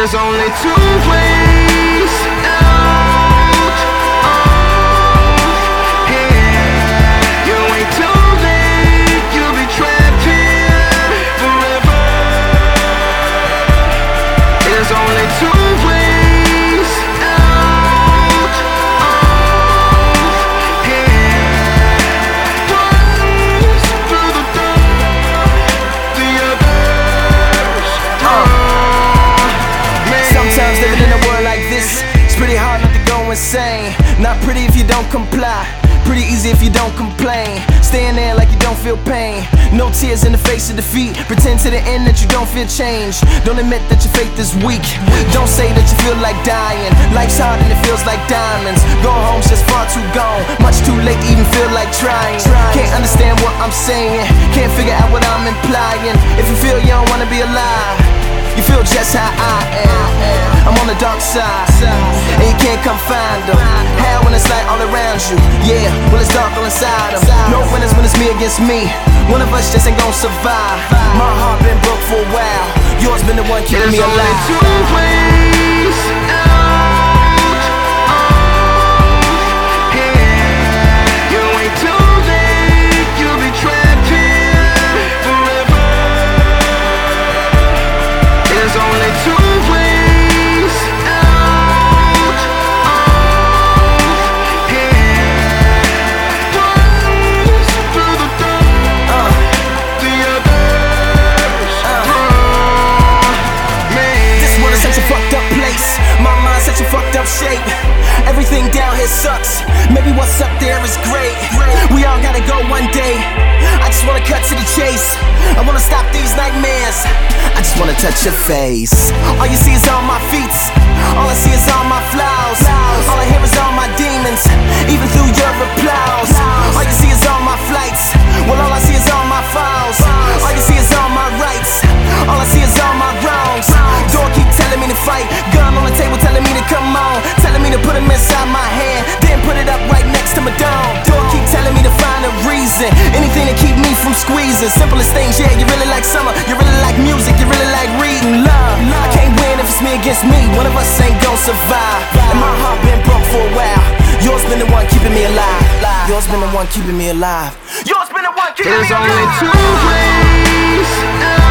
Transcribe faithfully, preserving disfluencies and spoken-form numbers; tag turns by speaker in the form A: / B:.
A: There's only two ways out of here. You ain't too late, you'll be trapped here forever. There's only two ways out of here. One's through the door, the other's
B: Sometimes living in a world like this, it's pretty hard not to go insane. Not pretty if you don't comply, pretty easy if you don't complain. Staying there like you don't feel pain, no tears in the face of defeat. Pretend to the end that you don't feel change. Don't admit that your faith is weak. Don't say that you feel like dying. Life's hard and it feels like diamonds. Going home's just far too gone, much too late to even feel like trying. Can't understand what I'm saying, can't figure out what I'm implying. If you feel you don't wanna be alive, you feel just how I am. I'm on the dark side, and you can't come find them. Hell when it's light all around you, yeah, well it's dark all inside them. No winners when it's me against me. One of us just ain't gon' survive. My heart been broke for a while, yours been the one keeping me alive.
A: There's only two ways out of here. You ain't too late, you'll be trapped here forever. There's only two ways out of here. One's through the door, the other's from me.
B: This world is such a fucked up place, my mind's such a fucked up shape. Everything down here sucks, maybe what's up there is great. We all gotta go one day, I just wanna cut to the chase. I wanna stop these nightmares, I just wanna touch your face. All you see is all my feet, all I see is all my flaws. All I hear is all my demons, even through your applause. All you see is all my flights, well all I see is all my files. All you see is all my rights, all I see is all my wrongs. Door keep telling me to fight, gun on the table telling me to come on, telling me to put him inside my hand, then put it up right next to my dome. Door keep telling me to find a reason, anything to keep me from squeezing. Simplest things, yeah, you really like summer, you really like music, you really like reading. Love, I can't win if it's me against me, one of us ain't gon' survive. And my heart been broke for a while, yours been the one keeping me alive. Yours been the one keeping me alive. Yours been the one keeping me alive.
A: There's only two ways out